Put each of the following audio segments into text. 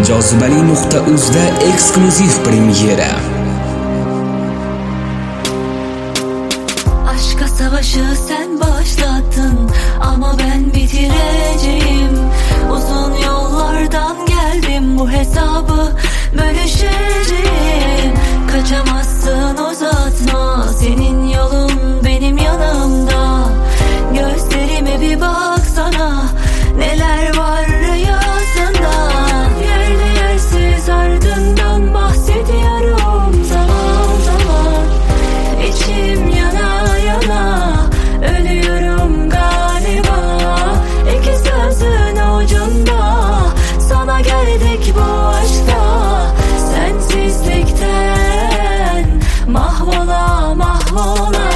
Jozibali.uz'da eksklyuziv premyera. Aşka savaşı sen başlattın ama ben bitireceğim. Uzun yollardan geldim, bu hesabı bölüşeceğim. Kaçamazsın, uzatma, senin yolun benim yanımda. Gözlerime bir baksana, neler var rüyasında. Yerli yersiz ardından bahsediyorum zaman zaman. İçim yana yana ölüyorum galiba. İki sözün ucunda sana geldik bu aşkta. Sensizlikten mahvola mahvola.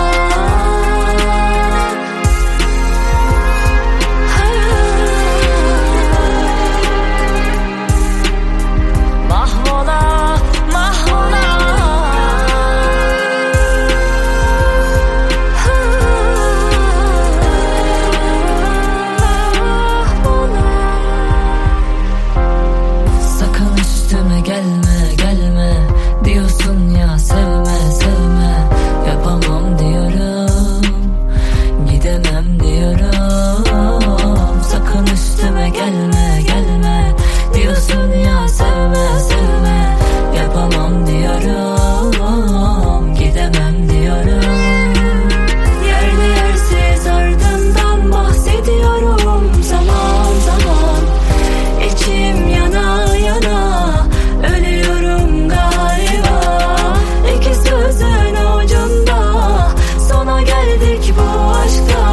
Gelme gelme diyorsun ya, sevme sevme, yapamam diyorum, gidemem diyorum. Sakın üstüme gelme gelme diyorsun ya, sevme sevme, yapamam diyorum, gidemem diyorum. Yerli yersiz ardından bahsediyorum zaman zaman. İçim yana yana ölüyorum galiba. İki sözün ucunda sona geldik bu aşkta.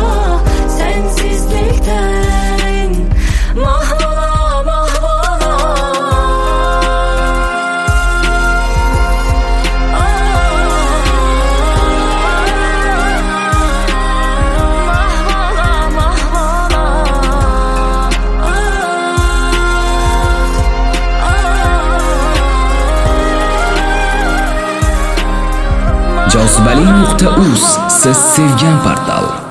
Sensizlikten mahvola mahvola. Mahvola mahvola. Jozibali.uz, siz sevgan portal.